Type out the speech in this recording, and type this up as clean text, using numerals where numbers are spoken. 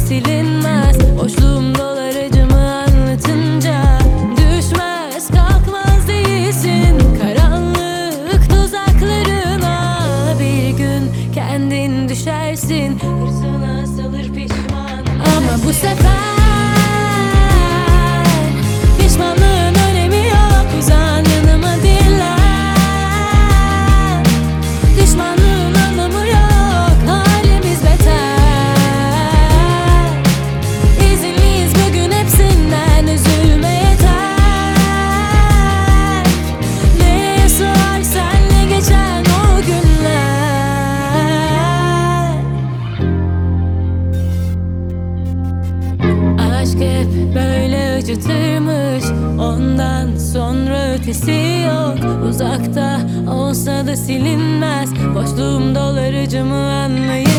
silinmez. Boşluğum dolar acımı anlatınca. Düşmez kalkmaz değilsin karanlık tuzaklarına. Bir gün kendin düşersin, hırsına salır pişman. Ama bu sefer pişmanlığın önemi yok. Uzan yanıma dinlen. Düşmanlığın anlamı yok, halimiz beter. İzinliyiz bugün hepsinden, üzülme yeter. Neye sığar senle geçen o günler. Aşk hep böyle acıtırmış, ondan sonra ötesi yok. Uzakta olsa da silinmez. Boşluğum dolar acımı anlayın.